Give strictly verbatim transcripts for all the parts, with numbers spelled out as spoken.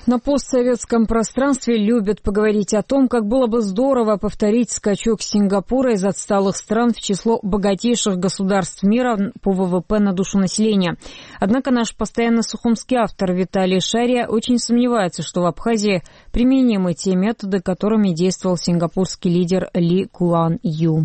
На постсоветском пространстве любят поговорить о том, как было бы здорово повторить скачок Сингапура из отсталых стран в число богатейших государств мира по ВВП на душу населения. Однако наш постоянно сухумский автор Виталий Шария очень сомневается, что в Абхазии применимы те методы, которыми действовал сингапурский лидер Ли Куан Ю.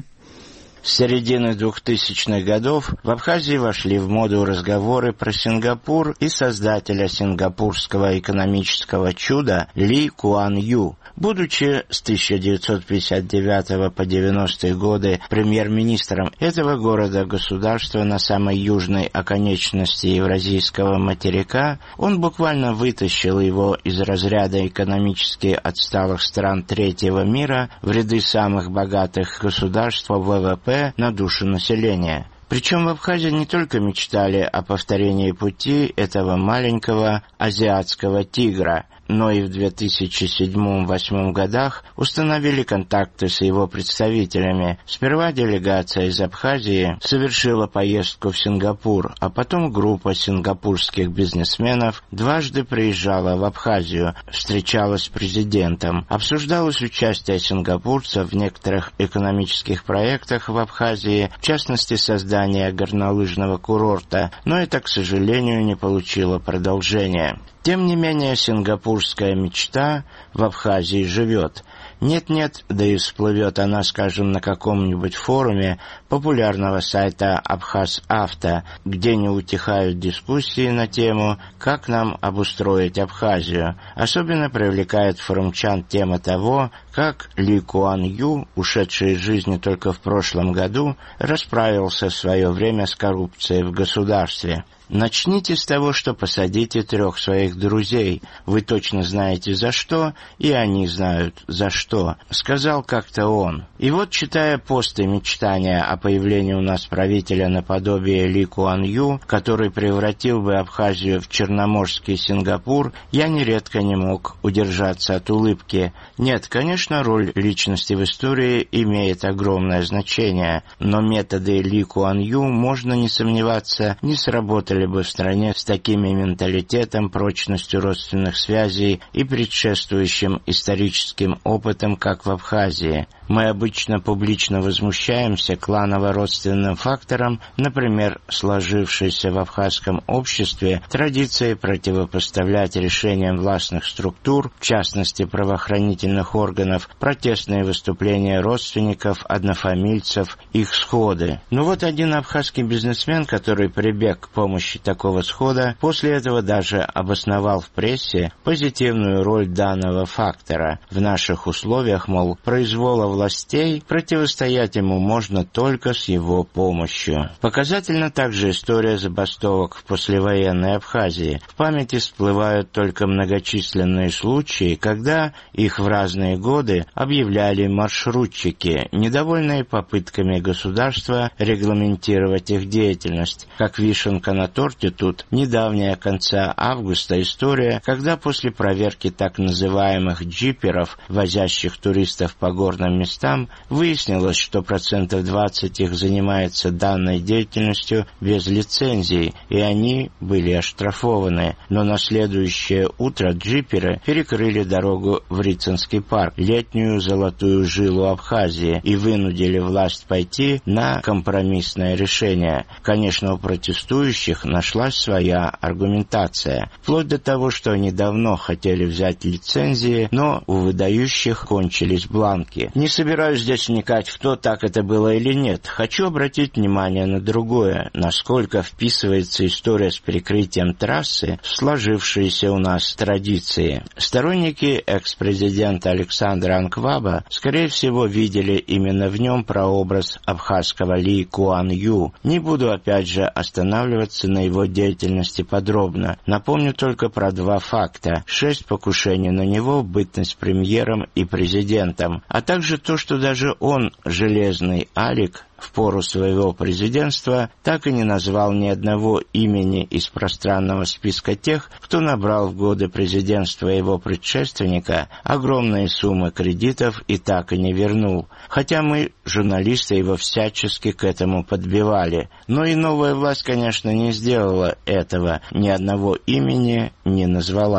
С середины двухтысячных годов в Абхазии вошли в моду разговоры про Сингапур и создателя сингапурского экономического чуда Ли Куан Ю. Будучи с тысяча девятьсот пятьдесят девятого по девяностые годы премьер-министром этого города-государства на самой южной оконечности Евразийского материка, он буквально вытащил его из разряда экономически отсталых стран третьего мира в ряды самых богатых государств по ВВП на душу населения. Причем в Абхазии не только мечтали о повторении пути этого маленького азиатского тигра, но и в две тысячи седьмом — две тысячи восьмом годах установили контакты с его представителями. Сперва делегация из Абхазии совершила поездку в Сингапур, а потом группа сингапурских бизнесменов дважды приезжала в Абхазию, встречалась с президентом. Обсуждалось участие сингапурцев в некоторых экономических проектах в Абхазии, в частности создание горнолыжного курорта, но это, к сожалению, не получило продолжения. Тем не менее, сингапурская мечта в Абхазии живет. Нет-нет, да и всплывет она, скажем, на каком-нибудь форуме популярного сайта «Абхаз-Авто», где не утихают дискуссии на тему «Как нам обустроить Абхазию?». Особенно привлекает форумчан тема того, как Ли Куан Ю, ушедший из жизни только в прошлом году, расправился в свое время с коррупцией в государстве. Начните с того, что посадите трех своих друзей. Вы точно знаете за что, и они знают за что, — сказал как-то он. И вот, читая посты мечтания о появлении у нас правителя наподобие Ли Куан Ю, который превратил бы Абхазию в черноморский Сингапур, я нередко не мог удержаться от улыбки. Нет, конечно, роль личности в истории имеет огромное значение, но методы Ли Куан Ю, можно не сомневаться, не сработали бы в стране с таким менталитетом, прочностью родственных связей и предшествующим историческим опытом, как в Абхазии. Мы обычно публично возмущаемся кланово-родственным фактором, например, сложившейся в абхазском обществе традиции противопоставлять решениям властных структур, в частности правоохранительных органов, протестные выступления родственников, однофамильцев, их сходы. Но вот один абхазский бизнесмен, который прибег к помощи такого схода, после этого даже обосновал в прессе позитивную роль данного фактора. В наших условиях, мол, произвола властей, противостоять ему можно только с его помощью. Показательна также история забастовок в послевоенной Абхазии. В памяти всплывают только многочисленные случаи, когда их в разные годы объявляли маршрутчики, недовольные попытками государства регламентировать их деятельность. Как вишенка на торте тут недавняя конца августа история, когда после проверки так называемых джиперов, возящих туристов по горным местам, выяснилось, что процентов двадцать их занимается данной деятельностью без лицензии, и они были оштрафованы. Но на следующее утро джиперы перекрыли дорогу в Рицинский парк, летнюю золотую жилу Абхазии, и вынудили власть пойти на компромиссное решение. Конечно, у протестующих нашлась своя аргументация, вплоть до того, что они давно хотели взять лицензии, но у выдающих кончились бланки. Не собираюсь здесь вникать в то, так это было или нет. Хочу обратить внимание на другое, насколько вписывается история с перекрытием трассы в сложившиеся у нас традиции. Сторонники экс-президента Александра Анкваба, скорее всего, видели именно в нем прообраз абхазского Ли Куан Ю. Не буду опять же останавливаться на его деятельности подробно. Напомню только про два факта. Шесть покушений на него в бытность премьером и президентом, а также то, что даже он, железный Алик, в пору своего президентства так и не назвал ни одного имени из пространного списка тех, кто набрал в годы президентства его предшественника огромные суммы кредитов и так и не вернул. Хотя мы, журналисты, его всячески к этому подбивали. Но и новая власть, конечно, не сделала этого, ни одного имени не назвала.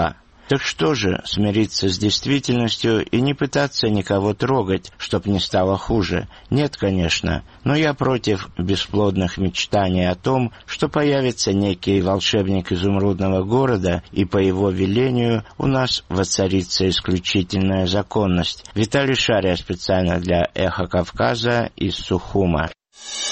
Так что же, смириться с действительностью и не пытаться никого трогать, чтоб не стало хуже? Нет, конечно, но я против бесплодных мечтаний о том, что появится некий волшебник изумрудного города, и по его велению у нас воцарится исключительная законность. Виталий Шария специально для «Эхо Кавказа» из Сухума.